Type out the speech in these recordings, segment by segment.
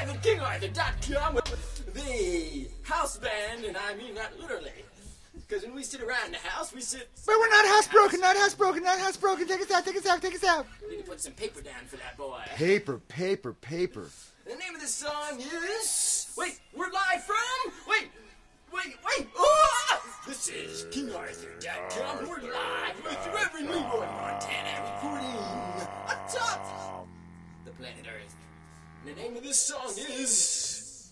live at KingArthur.com with the house band, and I mean not literally. Because when we sit around the house, we sit... But we're not housebroken, not housebroken, not housebroken. Take us out, take us out, take us out. We need to put some paper down for that boy. Paper, paper, paper. The name of this song is... Wait, we're live from... Wait. Oh! This is KingArthur.com. We're live with Reverend Leroy Montana recording atop the planet Earth. And the name of this song is...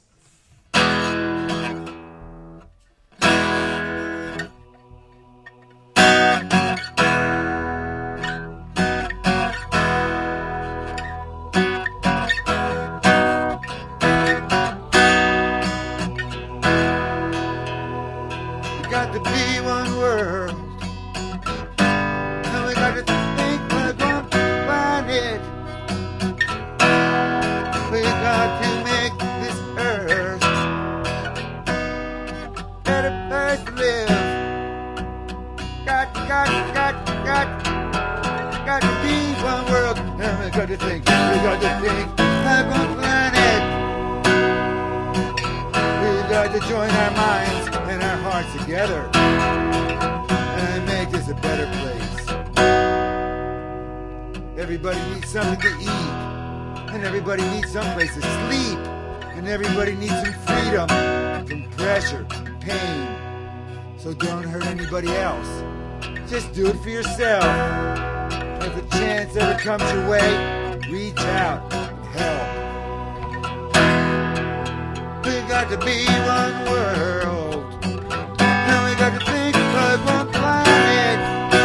Got to be one world, and we got to think we're going to find it. We got to make this earth a better place to live. Got to be one world, and we got to think we're going to planet. We got to join our minds and our hearts together and make this a better place. Everybody needs something to eat, and everybody needs someplace to sleep, and everybody needs some freedom from pressure, pain. So don't hurt anybody else. Just do it for yourself. If a chance ever comes your way, reach out and help. We got to be one world, and we got to think like one planet.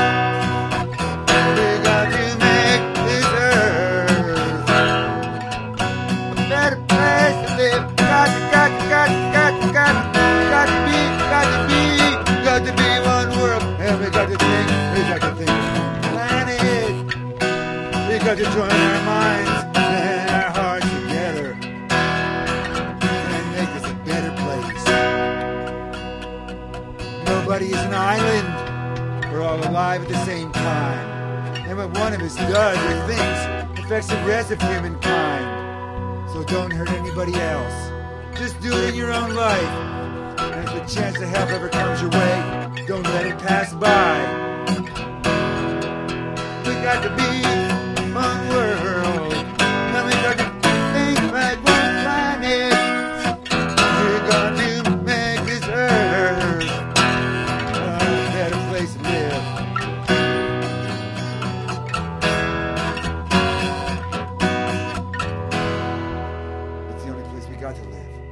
We got to make this earth a better place to live. Got to be one world, and we got to think one planet. We got to join our minds and our hearts together. Nobody is an island. We're all alive at the same time. And what one of us does or thinks affects the rest of humankind. So don't hurt anybody else. Just do it in your own life. And if the chance to help ever comes your way, don't let it pass by. We got to be one world. And we got to think like one planet. We got to make this earth a better place to live. It's the only place we got to live.